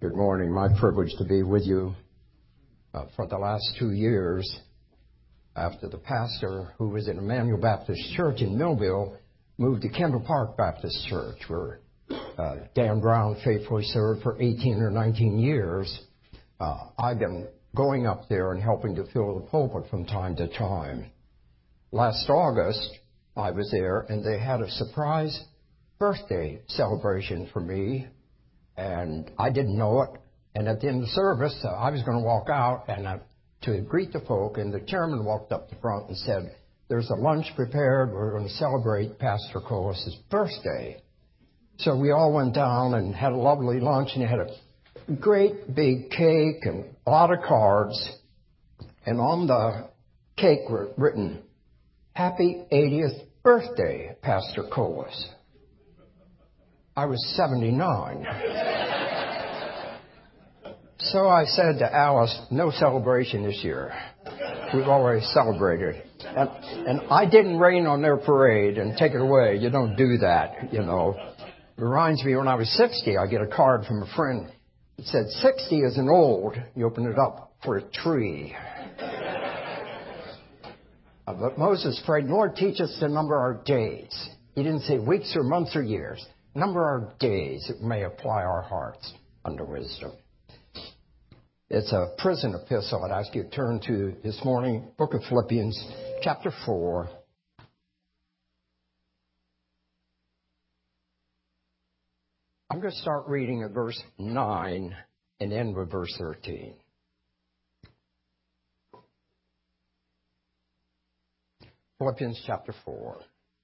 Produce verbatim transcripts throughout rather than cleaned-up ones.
Good morning. My privilege to be with you uh, for the last two years after the pastor who was at Emmanuel Baptist Church in Millville moved to Kendall Park Baptist Church, where uh, Dan Brown faithfully served for eighteen or nineteen years. Uh, I've been going up there and helping to fill the pulpit from time to time. Last August, I was there, and they had a surprise birthday celebration for me, and I didn't know it. And at the end of the service, uh, I was going to walk out and uh, to greet the folk, and the chairman walked up the front and said, "There's a lunch prepared. We're going to celebrate Pastor Colas's birthday." So we all went down and had a lovely lunch, and he had a great big cake and a lot of cards. And on the cake were written, "Happy eightieth birthday, Pastor Colas." I was seventy-nine. So I said to Alice, "No celebration this year. We've already celebrated." And, and I didn't rain on their parade and take it away. You don't do that, you know. It reminds me, when I was sixty, I get a card from a friend. It said, sixty isn't old. You open it up for a tree. uh, but Moses prayed, "Lord, teach us to number our days." He didn't say weeks or months or years. Number our days that we may apply our hearts unto wisdom. It's a prison epistle I'd ask you to turn to this morning, book of Philippians, chapter four. I'm going to start reading at verse nine and end with verse thirteen. Philippians chapter four.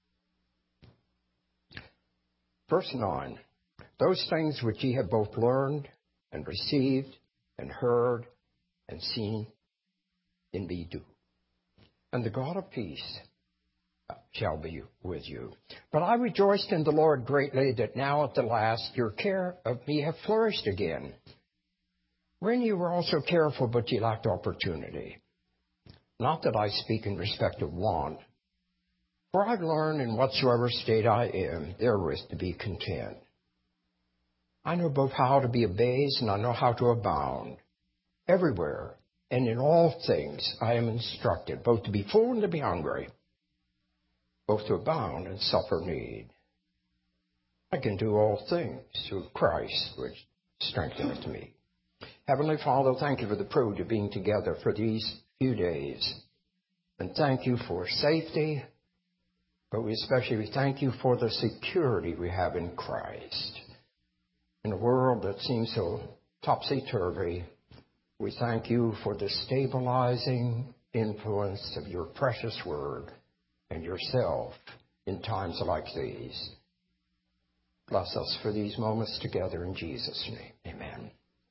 Verse nine. Those things which ye have both learned and received and heard and seen in me do. And the God of peace shall be with you. But I rejoiced in the Lord greatly that now at the last your care of me have flourished again. When you were also careful, but ye lacked opportunity. Not that I speak in respect of want, for I've learned in whatsoever state I am, therewith to be content. I know both how to be abased and I know how to abound. Everywhere and in all things I am instructed, both to be full and to be hungry, both to abound and suffer need. I can do all things through Christ, which strengtheneth me. Heavenly Father, thank you for the privilege of being together for these few days. And thank you for safety, but we especially thank you for the security we have in Christ. In a world that seems so topsy-turvy, we thank you for the stabilizing influence of your precious word and yourself in times like these. Bless us for these moments together in Jesus' name. Amen.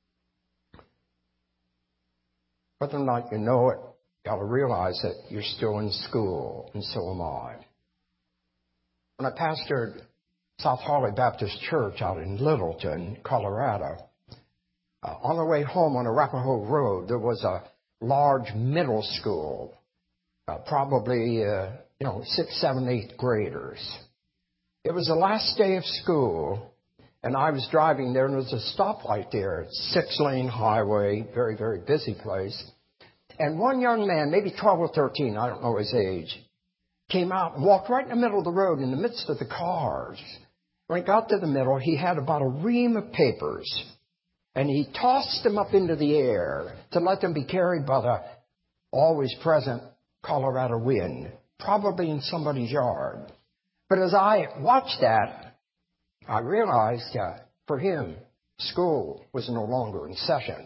Whether or not you know it, you got to realize that you're still in school, and so am I. When I pastored South Holly Baptist Church out in Littleton, Colorado, uh, on the way home on Arapahoe Road, there was a large middle school, uh, probably, uh, you know, sixth, seventh, eighth graders. It was the last day of school, and I was driving there, and there was a stoplight there, six-lane highway, very, very busy place. And one young man, maybe twelve or thirteen, I don't know his age, came out and walked right in the middle of the road in the midst of the cars. When he got to the middle, he had about a ream of papers, and he tossed them up into the air to let them be carried by the always present Colorado wind, probably in somebody's yard. But as I watched that, I realized uh, for him, school was no longer in session.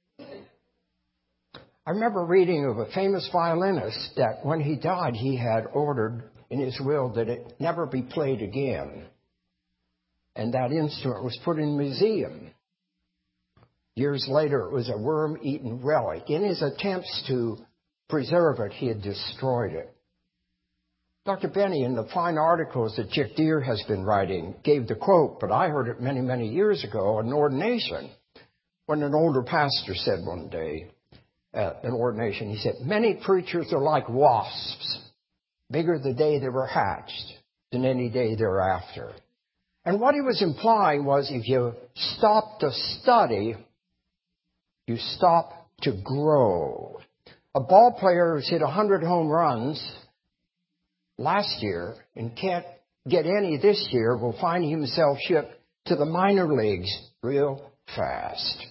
I remember reading of a famous violinist that when he died, he had ordered in his will that it never be played again. And that instrument was put in a museum. Years later, it was a worm-eaten relic. In his attempts to preserve it, he had destroyed it. Doctor Benny, in the fine articles that Chick Deere has been writing, gave the quote, but I heard it many, many years ago in ordination, when an older pastor said one day, at an ordination, he said, "Many preachers are like wasps, bigger the day they were hatched than any day thereafter." And what he was implying was if you stop to study You stop to grow. A ball player who's hit one hundred home runs last year and can't get any this year will find himself shipped to the minor leagues real fast.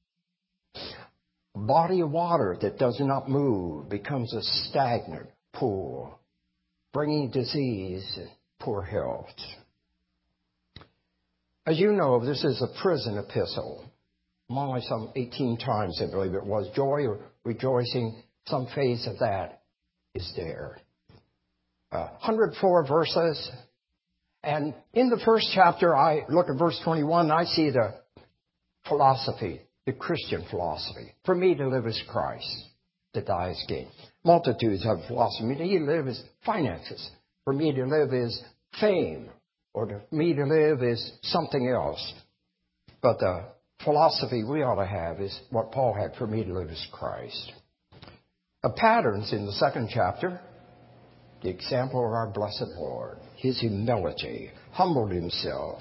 A body of water that does not move becomes a stagnant pool, bringing disease and poor health. As you know, this is a prison epistle. Only some eighteen times, I believe it was. Joy or rejoicing, some phase of that is there. Uh, one hundred four verses. And in the first chapter, I look at verse twenty-one, and I see the philosophy, the Christian philosophy. For me to live is Christ, to die is gain. Multitudes have philosophy. For me to live is finances. For me to live is fame. Or for me to live is something else. But the philosophy we ought to have is what Paul had. For me to live is Christ. The patterns in the second chapter, the example of our blessed Lord, his humility, humbled himself.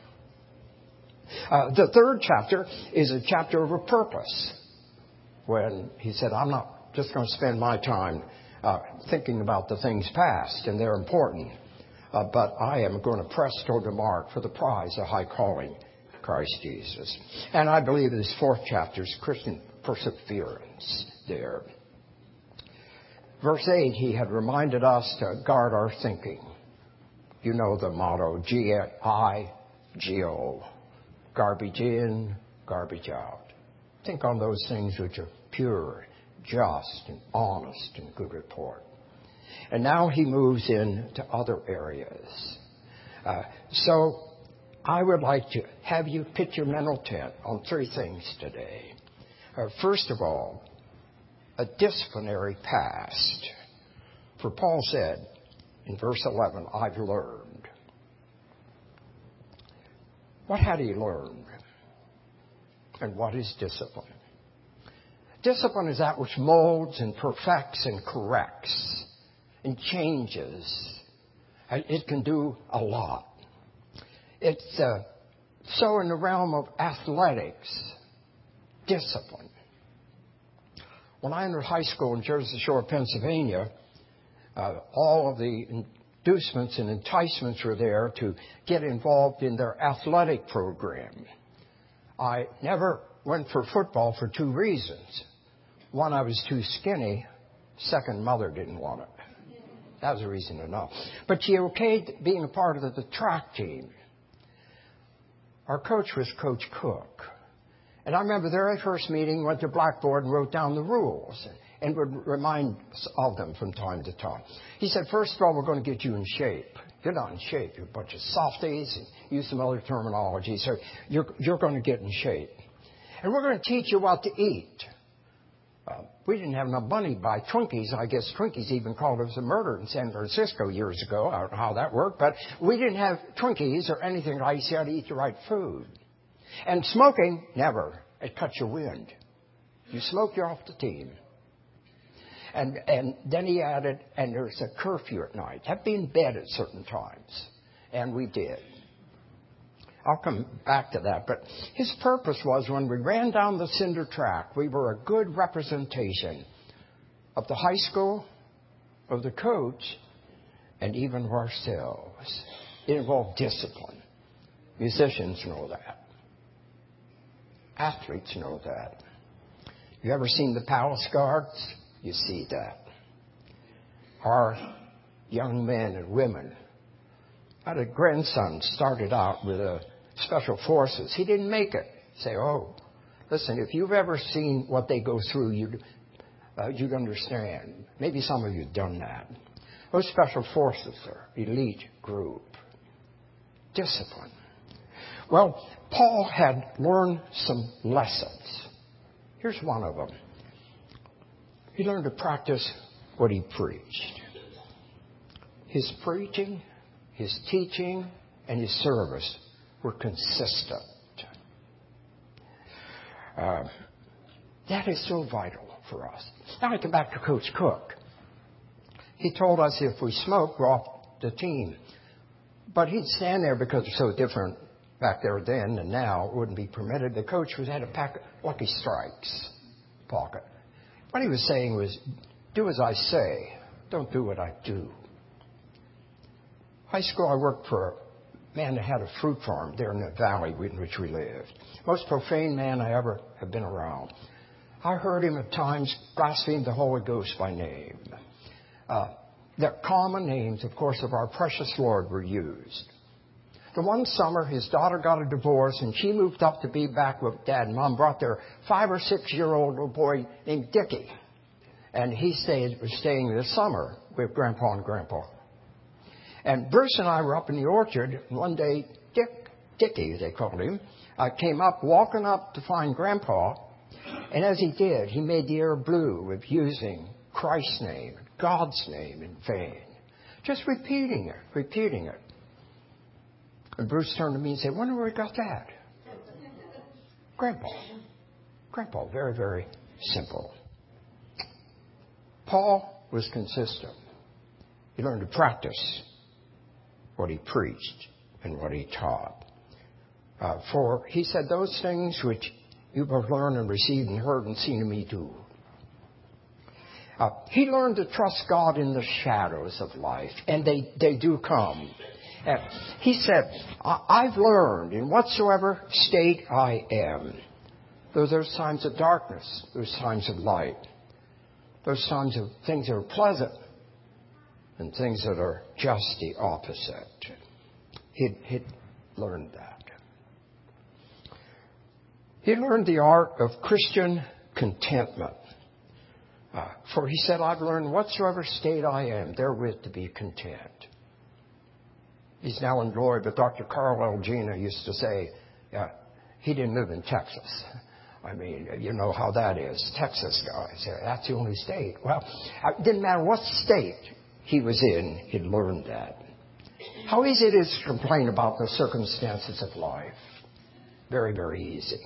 Uh, the third chapter is a chapter of a purpose, when he said, I'm not just going to spend my time uh, thinking about the things past, and they're important, uh, but I am going to press toward the mark for the prize of high calling, Christ Jesus. And I believe this fourth chapter is Christian perseverance there. Verse eight, he had reminded us to guard our thinking. You know the motto, G I G O. Garbage in, garbage out. Think on those things which are pure, just, and honest, and good report. And now he moves into other areas. Uh, so I would like to have you pitch your mental tent on three things today. Uh, first of all, a disciplinary past. For Paul said in verse eleven, I've learned. What had he learned? And what is discipline? Discipline is that which molds and perfects and corrects and changes. It can do a lot. It's uh, so in the realm of athletics, discipline. When I entered high school in Jersey Shore, Pennsylvania, uh, all of the inducements and enticements were there to get involved in their athletic program. I never went for football for two reasons. One, I was too skinny. Second, mother didn't want it. That was a reason enough. But she okayed being a part of the, the track team. Our coach was Coach Cook. And I remember their very first meeting, went to blackboard and wrote down the rules and would remind us of them from time to time. He said, first of all, we're going to get you in shape. You're not in shape. You're a bunch of softies and use some other terminology. So you're, you're going to get in shape. And we're going to teach you what to eat. Uh, we didn't have enough money to buy Twinkies. I guess Twinkies even called us a murder in San Francisco years ago. I don't know how that worked. But we didn't have Twinkies or anything like that. You had to eat the right food. And smoking, never. It cuts your wind. You smoke, you're off the team. And and then he added, and there's a curfew at night. Have to be in bed at certain times. And we did. I'll come back to that. But his purpose was when we ran down the cinder track, we were a good representation of the high school, of the coach, and even of ourselves. It involved discipline. Musicians know that. Athletes know that. You ever seen the Palace Guards? You see that. Our young men and women. I had a grandson started out with a special forces. He didn't make it. Say, oh, listen, if you've ever seen what they go through, you'd, uh, you'd understand. Maybe some of you have done that. Those special forces are elite group. Discipline. Well, Paul had learned some lessons. Here's one of them. He learned to practice what he preached. His preaching, his teaching, and his service were consistent. Uh, that is so vital for us. Now I come back to Coach Cook. He told us if we smoke, we're off the team. But he'd stand there because it's so different back there then and now. It wouldn't be permitted. The coach was had a pack of Lucky Strikes. pocket. What he was saying was, do as I say, don't do what I do. High school, I worked for a man that had a fruit farm there in the valley in which we lived. Most profane man I ever have been around. I heard him at times blaspheme the Holy Ghost by name. Uh, the common names, of course, of our precious Lord were used. The one summer, his daughter got a divorce, and she moved up to be back with Dad. And Mom brought their five or six-year-old little boy named Dickie. And he stayed, was staying this summer with Grandpa and Grandpa. And Bruce and I were up in the orchard, and one day, Dick, Dickie, they called him, uh, came up, walking up to find Grandpa. And as he did, he made the air blue with using Christ's name, God's name in vain. Just repeating it, repeating it. And Bruce turned to me and said, wonder where he got that? Grandpa. Grandpa, very, very simple. Paul was consistent. He learned to practice what he preached and what he taught. Uh, for he said, those things which you have learned and received and heard and seen in me do. Uh, he learned to trust God in the shadows of life, and they, they do come. And he said, I've learned in whatsoever state I am, though there's times of darkness, there's times of light, there's times of things that are pleasant and things that are just the opposite. He'd, he'd learned that. He learned the art of Christian contentment. Uh, for he said, I've learned whatsoever state I am, therewith to be content. He's now in glory, but Doctor Carl L. Gina used to say, uh, he didn't live in Texas. I mean, you know how that is. Texas guys, that's the only state. Well, it didn't matter what state he was in, he'd learned that. How easy it is to complain about the circumstances of life. Very, very easy.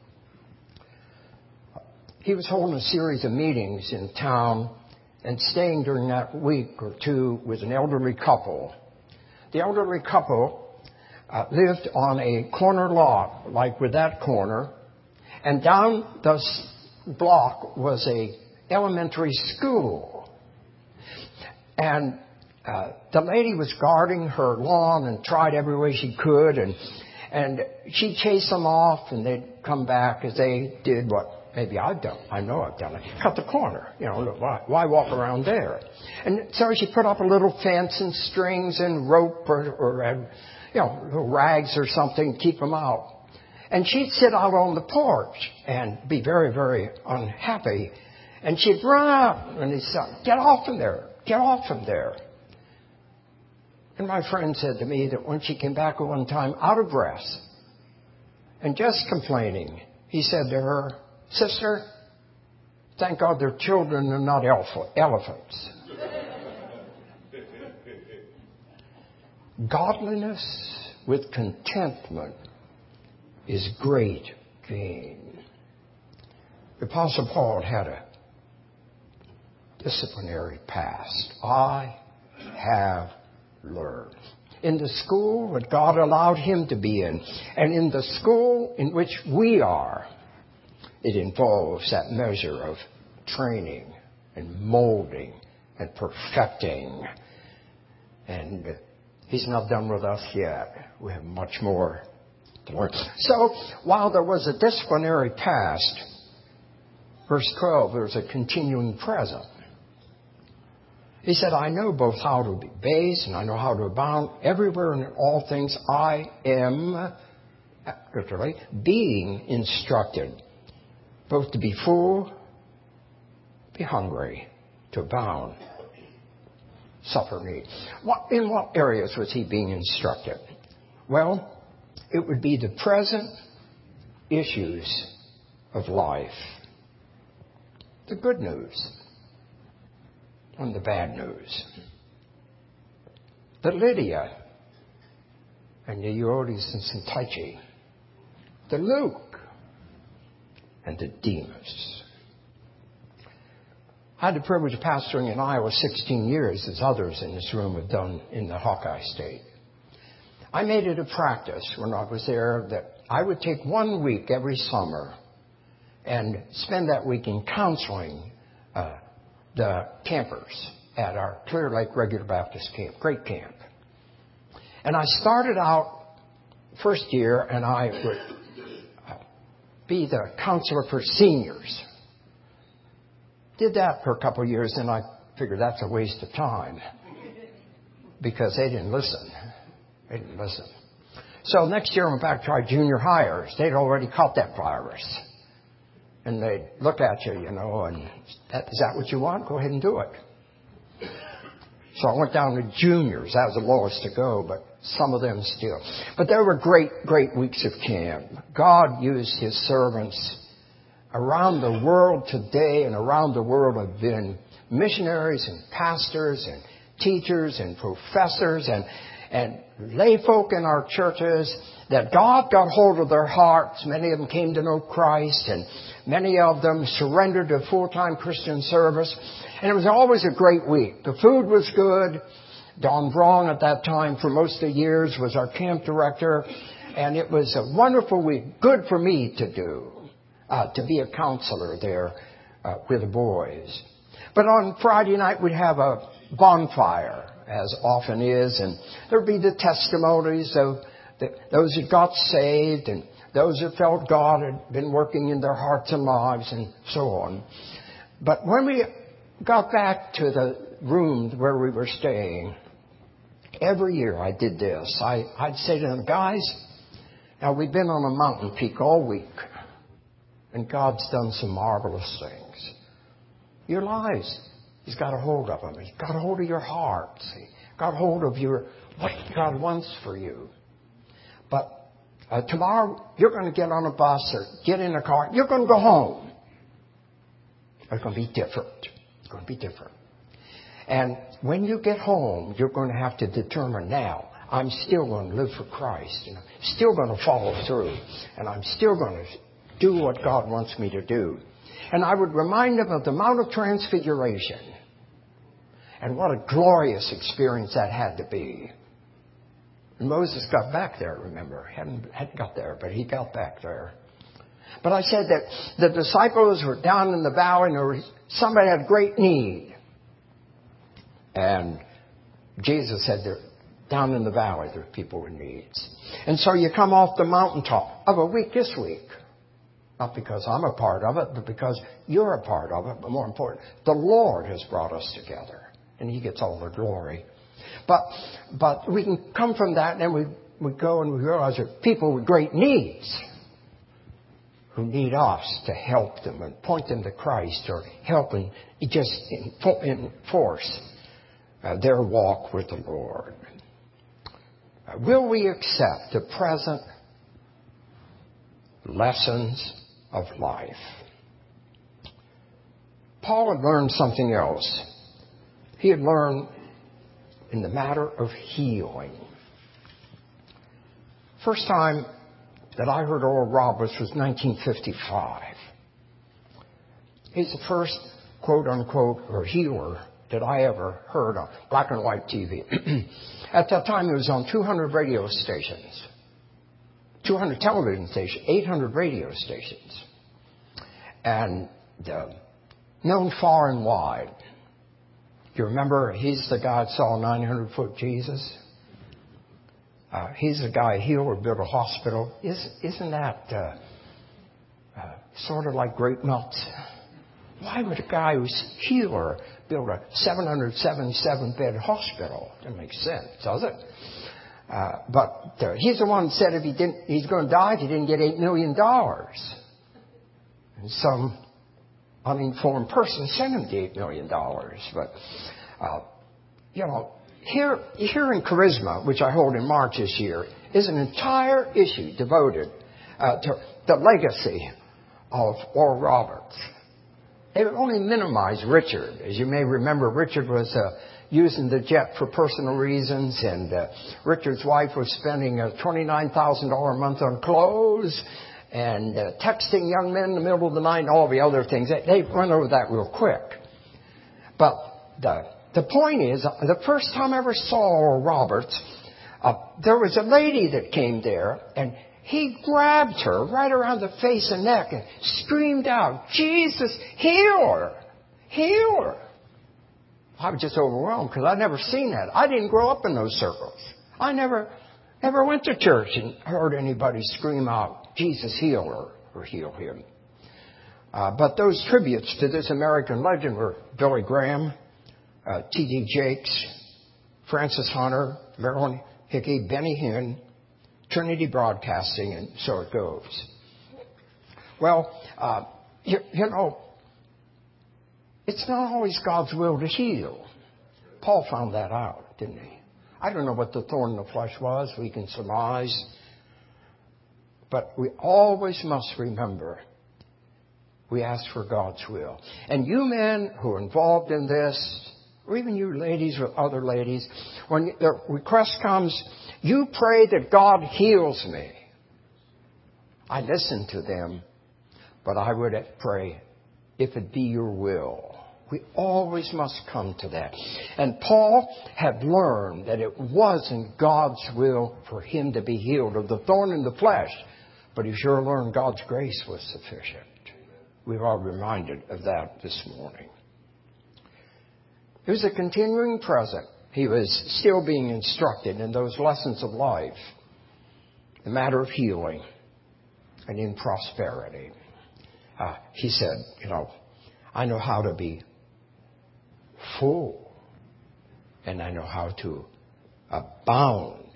He was holding a series of meetings in town and staying during that week or two with an elderly couple. The elderly couple uh, lived on a corner lot, like with that corner, and down the block was a elementary school. And uh, the lady was guarding her lawn and tried every way she could, and and she'd chase them off, and they'd come back as they did what maybe I've done. I know I've done it. Cut the corner. You know, why, why walk around there? And so she put up a little fence and strings and rope or, or uh, you know, little rags or something to keep them out. And she'd sit out on the porch and be very, very unhappy. And she'd run out and he'd say, get off from there. Get off from there. And my friend said to me that when she came back one time out of breath and just complaining, he said to her, sister, thank God they're children and not elephants. Godliness with contentment is great gain. The Apostle Paul had a disciplinary past. I have learned. In the school that God allowed him to be in, and in the school in which we are, it involves that measure of training and molding and perfecting. And he's not done with us yet. We have much more to learn. So, while there was a disciplinary past, verse twelve, there's a continuing present. He said, I know both how to be base and I know how to abound. Everywhere and in all things I am, literally, being instructed. Both to be full, be hungry, to abound, suffer need. What, in what areas was he being instructed? Well, it would be the present issues of life. The good news and the bad news. The Lydia and the Euodias and Syntyche. The Luke and the Demas. I had the privilege of pastoring in Iowa sixteen years, as others in this room have done in the Hawkeye State. I made it a practice when I was there that I would take one week every summer and spend that week in counseling uh, the campers at our Clear Lake Regular Baptist Camp. Great camp. And I started out first year, and I would uh, be the counselor for seniors. Did that for a couple of years, and I figured that's a waste of time because they didn't listen. They didn't listen. So next year I went back to our junior hires. They'd already caught that virus. And they'd look at you, you know, and that, is that what you want? Go ahead and do it. So I went down to juniors. That was the lowest to go, but some of them still. But there were great, great weeks of camp. God used His servants around the world today, and around the world have been missionaries and pastors and teachers and professors and and lay folk in our churches that God got hold of their hearts. Many of them came to know Christ, and many of them surrendered to full-time Christian service. And it was always a great week. The food was good. Don Braun at that time for most of the years was our camp director. And it was a wonderful week. Good for me to do, uh, to be a counselor there uh, with the boys. But on Friday night we'd have a bonfire, as often is, and there'd be the testimonies of the, those who got saved and those who felt God had been working in their hearts and lives and so on. But when we got back to the room where we were staying, every year I did this. I, I'd say to them, guys, now we've been on a mountain peak all week, and God's done some marvelous things. Your lives, He's got a hold of them. He's got a hold of your heart. He's got a hold of your what God wants for you. But uh, tomorrow you're going to get on a bus or get in a car. You're going to go home. It's going to be different. It's going to be different. And when you get home, you're going to have to determine now, I'm still going to live for Christ. You know, still going to follow through. And I'm still going to do what God wants me to do. And I would remind them of the Mount of Transfiguration. And what a glorious experience that had to be. And Moses got back there, remember. Hadn't, hadn't got there, but he got back there. But I said that the disciples were down in the valley and there was, somebody had great need. And Jesus said, they're down in the valley, there are people with needs. And so you come off the mountaintop of a week this week. Not because I'm a part of it, but because you're a part of it. But more important, the Lord has brought us together. And He gets all the glory. But but we can come from that and then we, we go and we realize there are people with great needs who need us to help them and point them to Christ or help and just enforce uh, their walk with the Lord. Uh, will we accept the present lessons of life? Paul had learned something else. He had learned in the matter of healing. First time that I heard Oral Roberts was nineteen fifty-five. He's the first quote-unquote or healer that I ever heard on black and white T V. At that time, he was on two hundred radio stations, two hundred television stations, eight hundred radio stations, and uh, known far and wide. You remember, he's the guy that saw a nine hundred foot Jesus. Uh, he's the guy who healed or built a hospital. Is, isn't that uh, uh, sort of like grape nuts? Why would a guy who's healer build a seven hundred seventy-seven bed hospital? Doesn't make sense, does it? Uh, but uh, he's the one that said if he didn't, he's going to die if he didn't get eight million dollars. And some uninformed person sent him the eight million dollars. But, uh, you know, here, here in Charisma, which I hold in March this year, is an entire issue devoted uh, to the legacy of Oral Roberts. They only minimized Richard. As you may remember, Richard was uh, using the jet for personal reasons, and uh, Richard's wife was spending uh, twenty-nine thousand dollars a month on clothes and uh, texting young men in the middle of the night and all the other things. They, they run over that real quick. But the, the point is, uh, the first time I ever saw Oral Roberts, uh, there was a lady that came there, and he grabbed her right around the face and neck and screamed out, Jesus, heal her, heal her. I was just overwhelmed because I'd never seen that. I didn't grow up in those circles. I never, never went to church and heard anybody scream out, Jesus, heal her or heal him. Uh, but those tributes to this American legend were Billy Graham, uh, T D Jakes, Francis Hunter, Marilyn Hickey, Benny Hinn, Trinity Broadcasting, and so it goes. Well, uh, you, you know, it's not always God's will to heal. Paul found that out, didn't he? I don't know what the thorn in the flesh was. We can surmise. But we always must remember we ask for God's will. And you men who are involved in this, or even you ladies with other ladies, when the request comes, you pray that God heals me. I listen to them, but I would pray, if it be your will. We always must come to that. And Paul had learned that it wasn't God's will for him to be healed of the thorn in the flesh, but he sure learned God's grace was sufficient. We've all reminded of that this morning. It was a continuing present. He was still being instructed in those lessons of life, the matter of healing and in prosperity. Uh, he said, you know, I know how to be full and I know how to abound.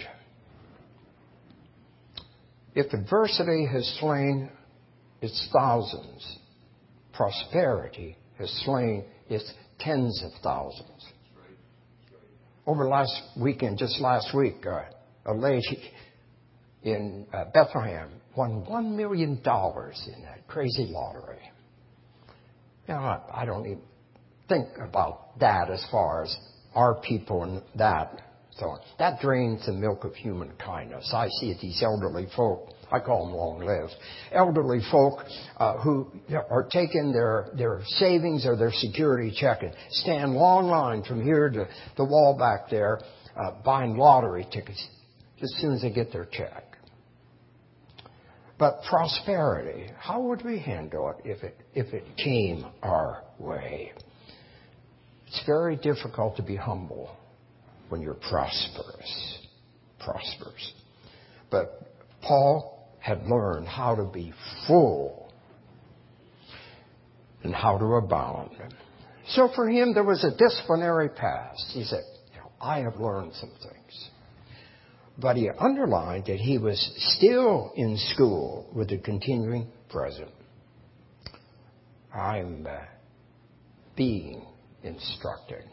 If adversity has slain its thousands, prosperity has slain its tens of thousands. Over last weekend, just last week, uh, a lady in uh, Bethlehem won one million dollars in that crazy lottery. You know, I, I don't even think about that as far as our people and that. So that drains the milk of human kindness. I see it, these elderly folk, I call them long-lived, elderly folk uh, who are taking their, their savings or their security check and stand long line from here to the wall back there uh, buying lottery tickets as soon as they get their check. But prosperity, how would we handle it if it, if it came our way? It's very difficult to be humble when you're prosperous. Prosperous. But Paul had learned how to be full and how to abound. So for him, there was a disciplinary past. He said, you know, I have learned some things. But he underlined that he was still in school with the continuing present. I'm uh, being instructed.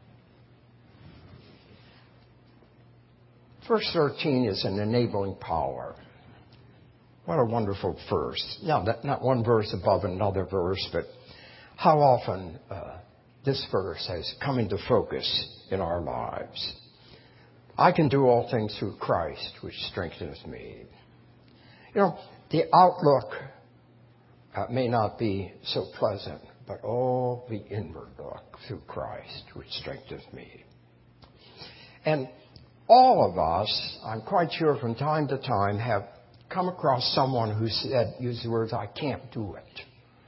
Verse thirteen is an enabling power. What a wonderful verse. Now, that, not one verse above another verse, but how often uh, this verse has come into focus in our lives. I can do all things through Christ, which strengthens me. You know, the outlook uh, may not be so pleasant, but oh, the inward look through Christ, which strengthens me. And all of us, I'm quite sure from time to time, have come across someone who said, use the words, I can't do it.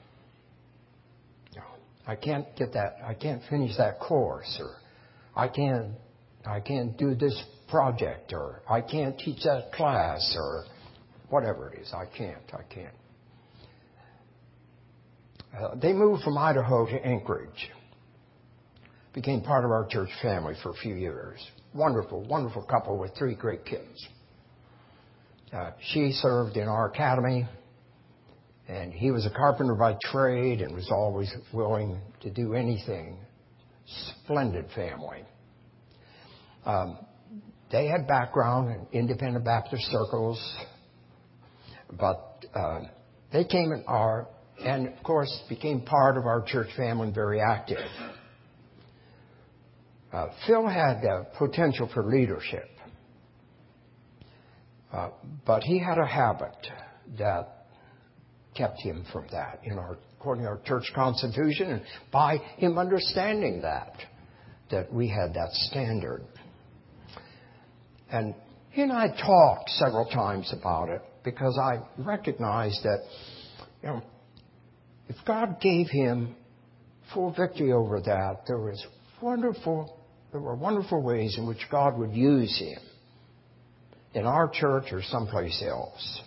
No, I can't get that, I can't finish that course, or I can't, I can't do this project, or I can't teach that class, or whatever it is. I can't, I can't. Uh, they moved from Idaho to Anchorage. Became part of our church family for a few years. Wonderful, wonderful couple with three great kids. Uh, she served in our academy, and he was a carpenter by trade and was always willing to do anything. Splendid family. Um, they had background in independent Baptist circles, but uh, they came in our, and of course became part of our church family and very active. Uh, Phil had uh, potential for leadership, uh, but he had a habit that kept him from that, in our, according to our church constitution, and by him understanding that, that we had that standard. And he and I talked several times about it because I recognized that, you know, if God gave him full victory over that, there was wonderful, there were wonderful ways in which God would use him in our church or someplace else.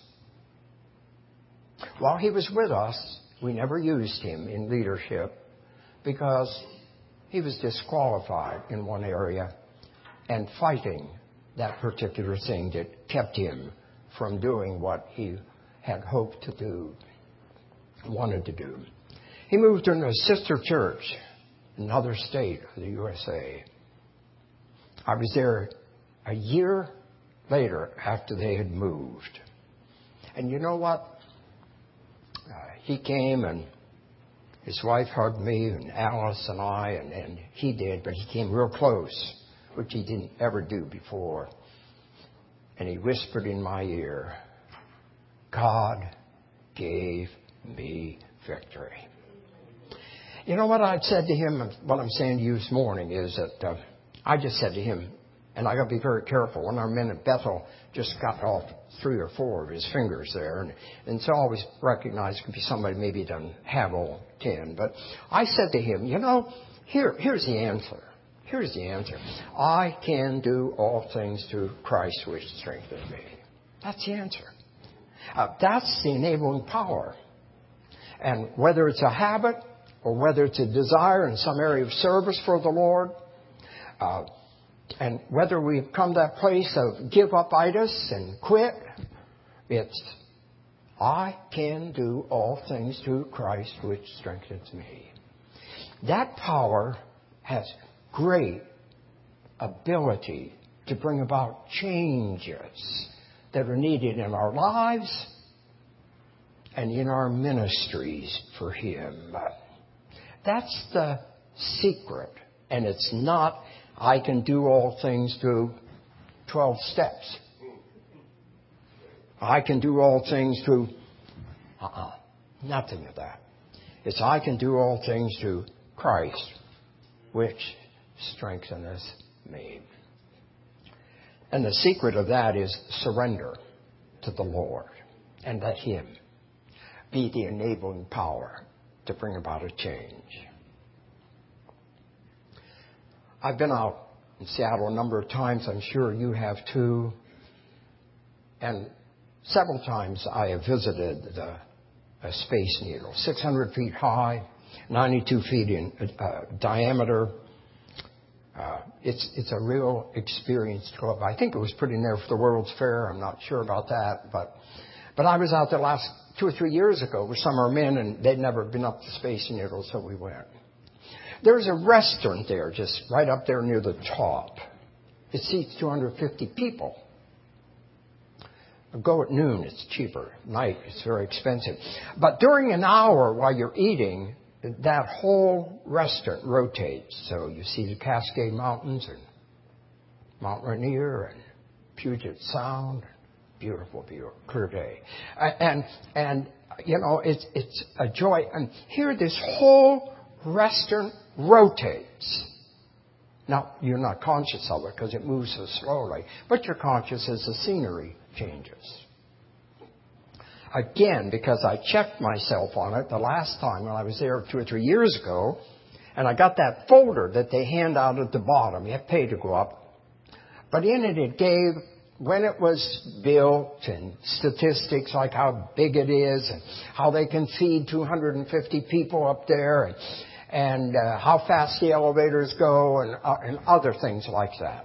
While he was with us, we never used him in leadership because he was disqualified in one area and fighting that particular thing that kept him from doing what he had hoped to do, wanted to do. He moved to a sister church in another state of the U S A. I was there a year later after they had moved. And you know what? Uh, he came and his wife hugged me and Alice and I, and, and he did, but he came real close, which he didn't ever do before. And he whispered in my ear, God gave me victory. You know what I'd said to him, what I'm saying to you this morning is that uh, I just said to him, and I got to be very careful. When our men at Bethel just got off three or four of his fingers there, and, and so I always recognize it could be somebody maybe doesn't have all ten. But I said to him, you know, here, here's the answer. Here's the answer. I can do all things through Christ which strengthens me. That's the answer. Uh, that's the enabling power. And whether it's a habit or whether it's a desire in some area of service for the Lord, uh, and whether we've come to that place of give up-itis and quit, it's I can do all things through Christ which strengthens me. That power has great ability to bring about changes that are needed in our lives and in our ministries for Him. That's the secret. And it's not, I can do all things through twelve steps. I can do all things through, uh-uh, nothing of that. It's I can do all things through Christ, which strengtheneth me. And the secret of that is surrender to the Lord and let Him be the enabling power to bring about a change. I've been out in Seattle a number of times. I'm sure you have too. And several times I have visited the a Space Needle, six hundred feet high, ninety-two feet in uh, diameter. Uh, it's it's a real experience club. I think it was put in there for the World's Fair. I'm not sure about that, but but I was out there last two or three years ago with some of our men, and they'd never been up to Space Needle, so we went. There's a restaurant there, just right up there near the top. It seats two hundred fifty people. Go at noon, it's cheaper. At night, it's very expensive. But during an hour while you're eating, that whole restaurant rotates. So you see the Cascade Mountains and Mount Rainier and Puget Sound. Beautiful view, clear day. And, and you know, it's, it's a joy. And here this whole restaurant rotates. Now, you're not conscious of it because it moves so slowly, but you're conscious as the scenery changes. Again, because I checked myself on it the last time when I was there two or three years ago, and I got that folder that they hand out at the bottom. You have to pay to go up. But in it, it gave when it was built and statistics like how big it is and how they can feed two hundred fifty people up there and, and uh, how fast the elevators go and, uh, and other things like that.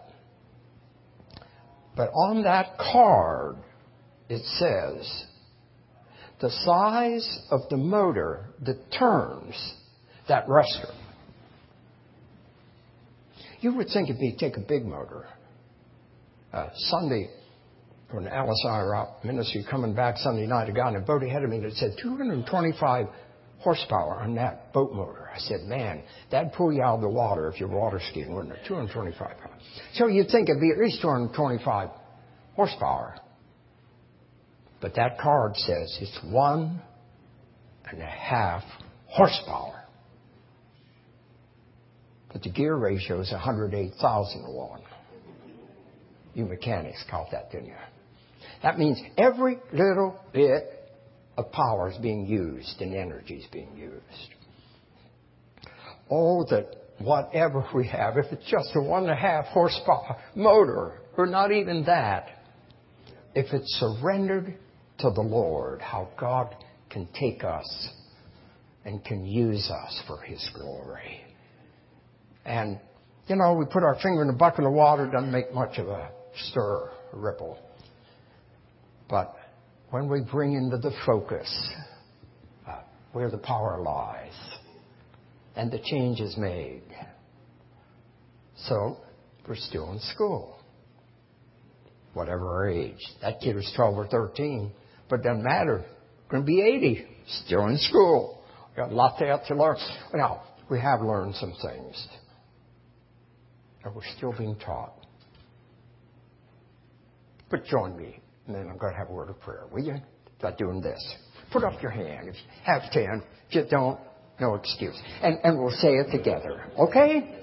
But on that card, it says, the size of the motor that turns that restaurant. You would think it'd be take a big motor. Uh, Sunday, when Alice and I were out ministry coming back Sunday night, a guy in a boat ahead of me that said two hundred twenty-five horsepower on that boat motor. I said, man, that'd pull you out of the water if you're water skiing, wouldn't it? two hundred twenty-five pounds. So you'd think it'd be at least two hundred twenty-five horsepower. But that card says it's one and a half horsepower. But the gear ratio is one hundred eight thousand to one. You mechanics caught that, didn't you? That means every little bit of power is being used and energy is being used. Oh, that whatever we have, if it's just a one and a half horsepower motor, or not even that, if it's surrendered to the Lord, how God can take us and can use us for His glory. And, you know, we put our finger in a bucket of water, doesn't make much of a stir, a ripple. But when we bring into the focus uh, where the power lies and the change is made. So, we're still in school. Whatever our age. That kid was twelve or thirteen, but it doesn't matter. We're going to be eighty, still in school. We've got a lot to have to learn. Now, we have learned some things. And we're still being taught. But join me, and then I'm going to have a word of prayer. Will you? By doing this. Put up your hand if you have ten. If you don't, no excuse. And, and we'll say it together. Okay?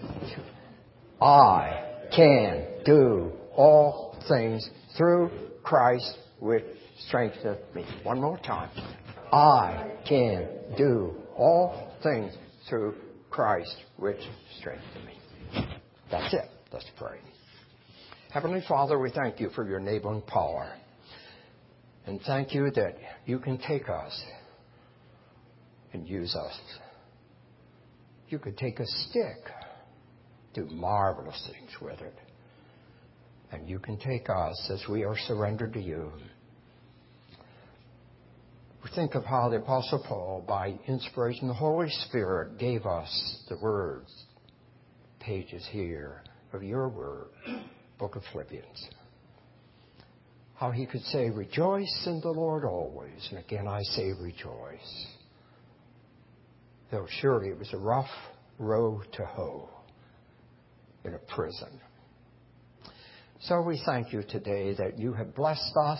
I can do all things through Christ which strengtheneth me. One more time. I can do all things through Christ which strengtheneth me. That's it. Let's pray. Heavenly Father, we thank you for your enabling power. And thank you that you can take us and use us. You could take a stick, do marvelous things with it. And you can take us as we are surrendered to you. We think of how the Apostle Paul, by inspiration of the Holy Spirit, gave us the words, pages here of your word, book of Philippians. How he could say, rejoice in the Lord always. And again I say rejoice. Though surely it was a rough road to hoe in a prison. So we thank you today that you have blessed us.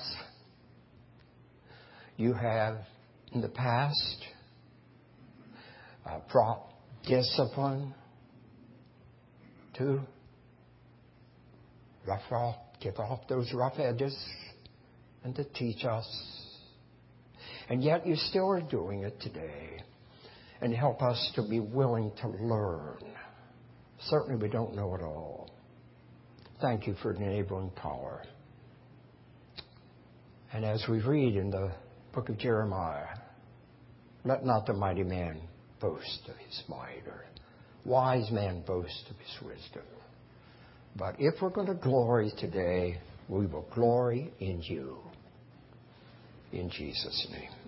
You have, in the past, uh, brought discipline to rough off, get off those rough edges and to teach us. And yet you still are doing it today. And help us to be willing to learn. Certainly we don't know it all. Thank you for enabling power. And as we read in the book of Jeremiah, let not the mighty man boast of his might, or wise man boast of his wisdom. But if we're going to glory today, we will glory in you. In Jesus' name.